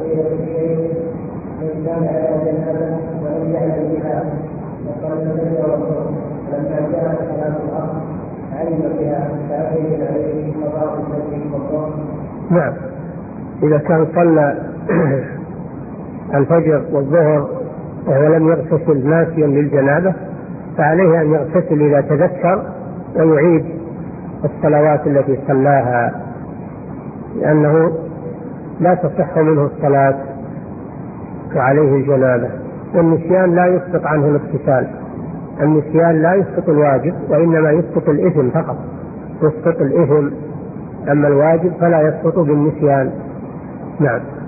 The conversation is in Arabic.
وقيل في شيء من كان على جنازة ولم يعلم بها وقال الفجر والظهر لما جاءت صلاة العصر علم بها فأجل عليه قضاء الفجر والظهر. نعم، إذا كان صلى الفجر والظهر وهو لم يغتسل ناسيا للجنابة فعليه أن يغتسل إذا تذكر ويعيد الصلوات التي صلاها، لأنه لا تصح منه الصلاة وعليه الجنابة. والنسيان لا يسقط عنه الاغتسال، النسيان لا يسقط الواجب وإنما يسقط الإثم فقط، يسقط الإثم، أما الواجب فلا يسقط بالنسيان. نعم.